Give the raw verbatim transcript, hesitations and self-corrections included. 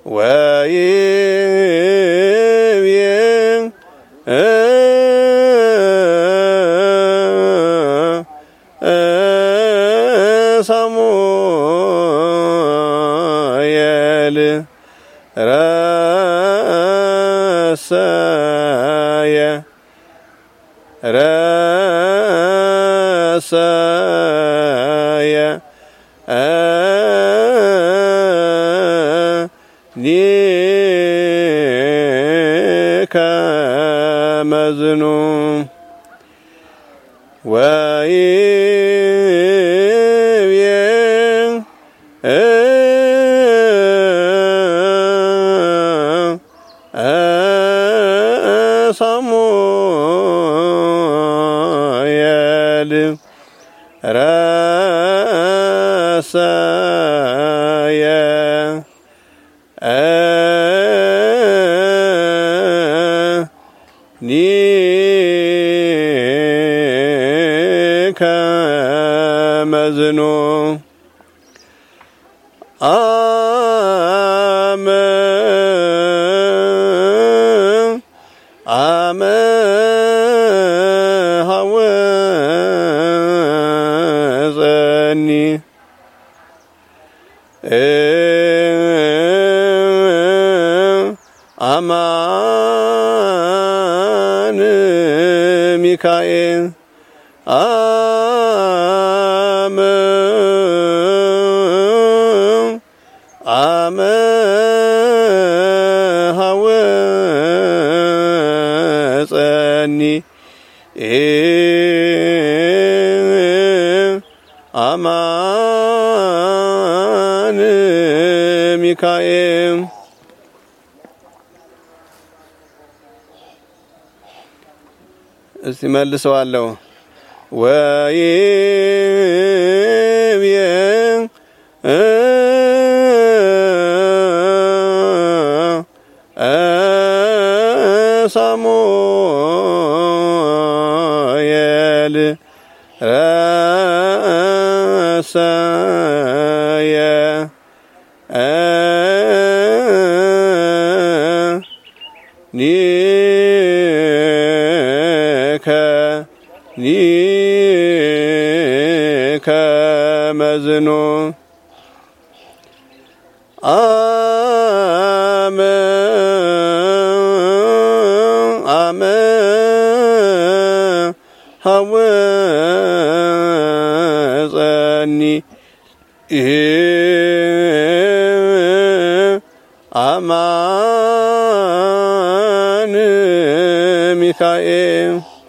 ወይብየ ሳሙኤል ረሰየ ረሰየ ኒከ መዝኑ ወይብየ ሳሙኤል ረሰየ ኒከ መዝኑ አመ አመ ሐወፀኒ አማን ሚካኤል አመ አመ ሐወፀኒ አማን ሚካኤል እስቲ መልሰዋለሁ ወይብየ ሳሙኤል ረሰየ ኒከ ኒከ መዝኑ አመ አመ ሐወፀኒ አማን ሚካኤል